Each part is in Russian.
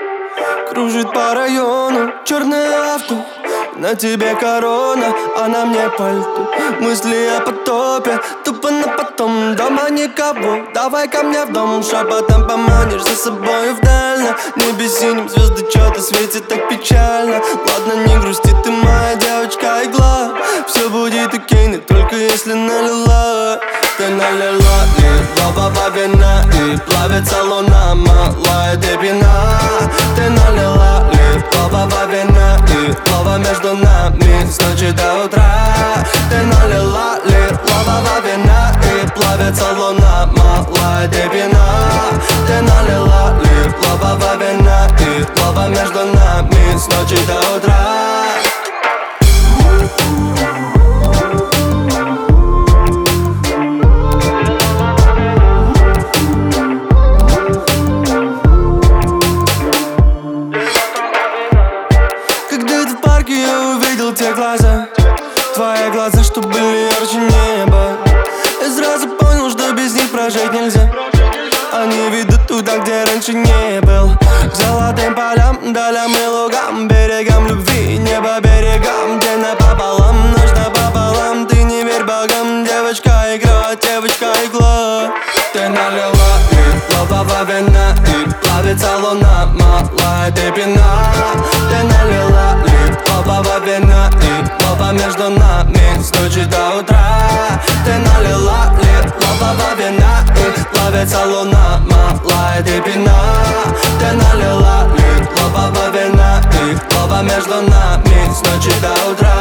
Кружит по району черное авто, на тебе корона, а на мне пальто. Мысли о потопе, тупо на потом. Дома никого, давай ко мне в дом. Шепотом поманишь за собой вдаль. На небе синим звезды что-то светит так печально. Ладно, не грусти, ты моя девочка-игла. Все будет окей, но только если налила. Ты налила и ловова вина, и плавится луна, малая ты пина. Ты налила и ловова вина, и лова между нами с ночи до утра. Ты налила ли ловова вина, и плавится луна, малая ты пина. Ты налила ли ловова вина, и лова между нами с ночи до утра. Я увидел те глаза, твои глаза, что были ярче неба. Я сразу понял, что без них прожить нельзя. Они ведут туда, где раньше не был. К золотым полям, долям и лугам, берегам любви, небо берегам. День напополам, ночь напополам. Ты не верь богам, девочка игра, девочка игла. Ты налила и ловова вина, и плавится луна, малая ты пина. Ты налила и ловова вина, и лова между нами с ночи до утра. Ты налила ли ловова вина, и плавится луна, малая ты пина. Ты налила ли ловова вина, и лова между нами с ночи до утра.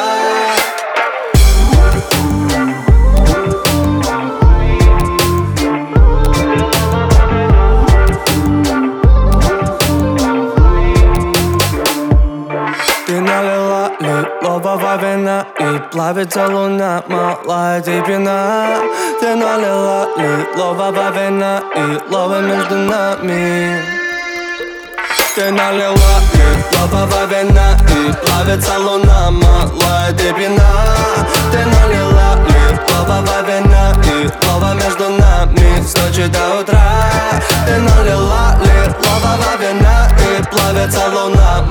Ты налила ли ловова вина, и плавится луна, малая ты пина. Ты налила ли ловова вина, и лова между нами. Ты налила ли ловова вина, и плавится луна, малая ты пина. Ты налила ли ловова вина, и лова между нами с ночи до утра. Ты налила ли ловова вина, и плавится луна,